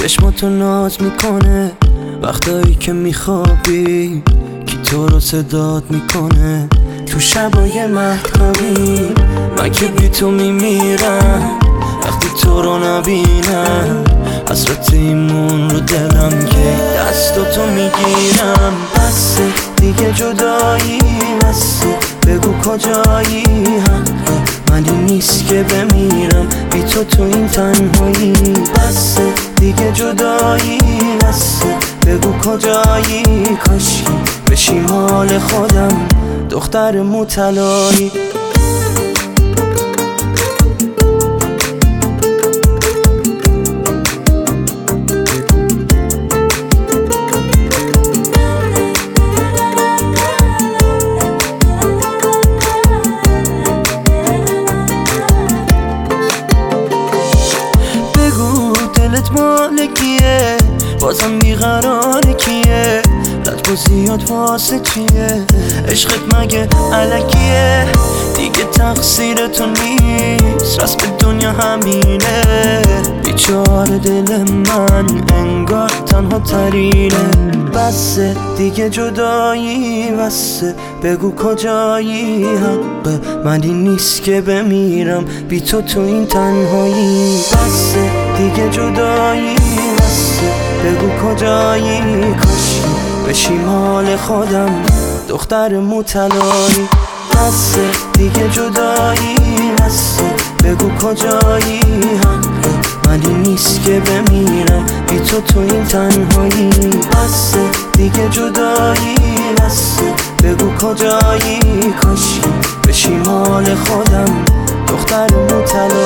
چشماتو ناز میکنه وقتایی که میخوابی، کی تو رو صدات میکنه تو شبای مهتابی. من که بی تو میمیرم وقتی تو رو نبینم، حسرت ایمون رو دلم که دستاتو میگیرم. بسه دیگه جدایی، بسه بگو کجایی، منی نیست که بمیرم بی تو تو این تنهایی. بسه دیگه جدایی، بسه بگو کجایی، کاشکی بشی مال خودم دختر موطلایی. دلت مال کیه؟ بازم بیقرار کیه؟ لطف و زیاد واسه چیه؟ عشقت مگه علکیه؟ دیگه تقصیر تو نیست، رسم دنیا همینه. بیچاره دل من انگار تنها ترینه. بسه دیگه جدایی، بسه بگو کجایی، حق منی نیست که بمیرم بی تو تو این تنهایی. بسه دیگه جدایی، بسه بگو کجایی، کاشکی بشی مال خودم دختر موطلایی. بسه دیگه جدایی، بسه بگو کجایی، حق منی نیست که بمیرم بی تو تو این تنهایی. بسه دیگه جدایی، بسه بگو کجایی، کاشکی بشی مال خودم دختر موطلایی.